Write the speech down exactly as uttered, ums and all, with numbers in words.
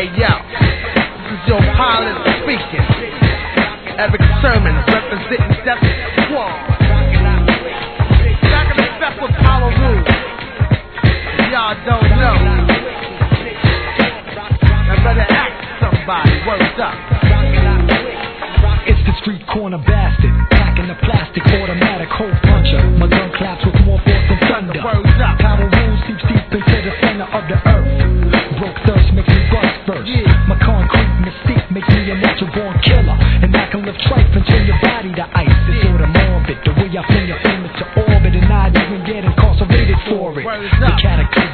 Hey yo, this is your pilot speaking. Eric Sermon representing Death Squad. Back in the step with power rules. Y'all don't know. I better ask somebody. What's up? It's the street corner bastard, packing the plastic automatic hole puncher. My gun claps with more force than thunder. Power rules seeps deep into the center of the earth. Broke thirst makes me bust first. My concrete mystique makes me a natural born killer, and I can lift trife and turn your body to ice. It's sort of morbid, the way I fling your fingers to orbit, and I'd even get incarcerated for it. The cataclysm